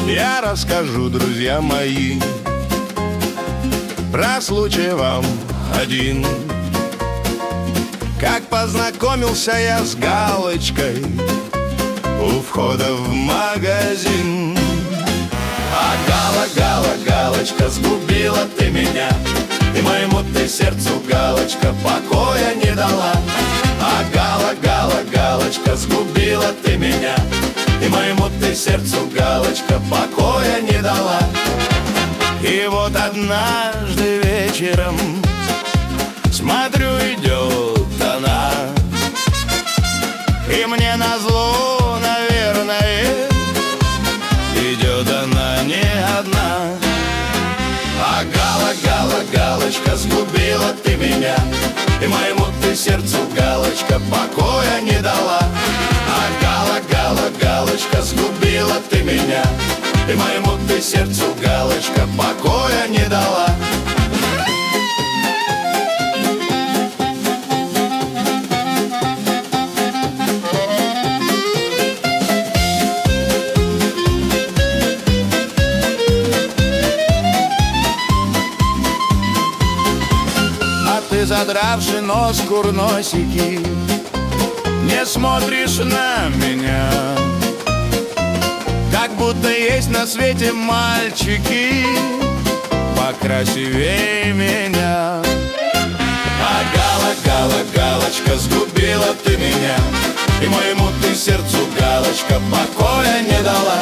Я расскажу, друзья мои, про случай вам один. Как познакомился я с галочкой у входа в магазин. А галочка, сгубила ты меня, и моему ты сердцу, галочка, покоя не дала. А галочка, сгубила ты меня, и моему ты сердцу, галочка, покоя не дала. И вот однажды вечером смотрю, идет она, и мне назло, наверное, идет она не одна. А галочка, сгубила ты меня, и моему ты сердцу, галочка, покоя не дала. А галочка, сгубила ты меня, и моему ты сердцу, галочка, покоя не дала. Ты, задравши нос, курносики, не смотришь на меня, как будто есть на свете мальчики покрасивее меня. А галочка, сгубила ты меня, и моему ты сердцу, галочка, покоя не дала.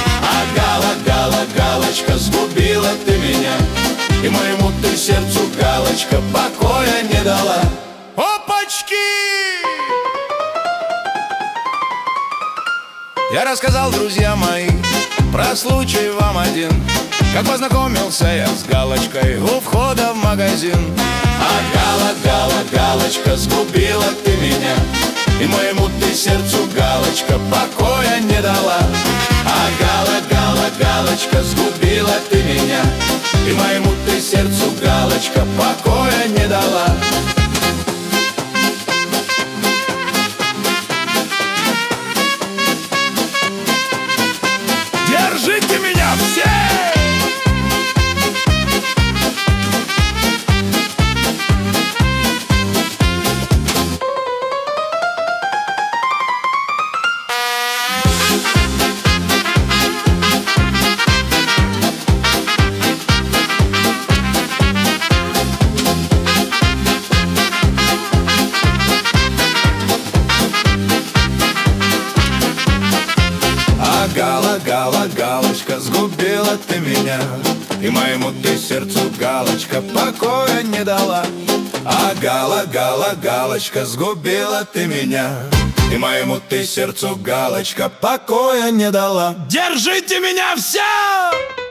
А галочка, сгубила ты меня, и моему ты сердцу, галочка, покоя не дала. Опачки! Я рассказал, друзья мои, про случай вам один, как познакомился я с галочкой у входа в магазин. А галочка, сгубила ты меня, и моему ты сердцу, галочка, покоя не дала. А галочка, сгубила ты меня, и моему ты сердцу, галочка, покоя не дала. Держите меня все! Галочка, сгубила ты меня, и моему ты сердцу, галочка, покоя не дала. А галочка, сгубила ты меня, и моему ты сердцу, галочка, покоя не дала. Держите меня все!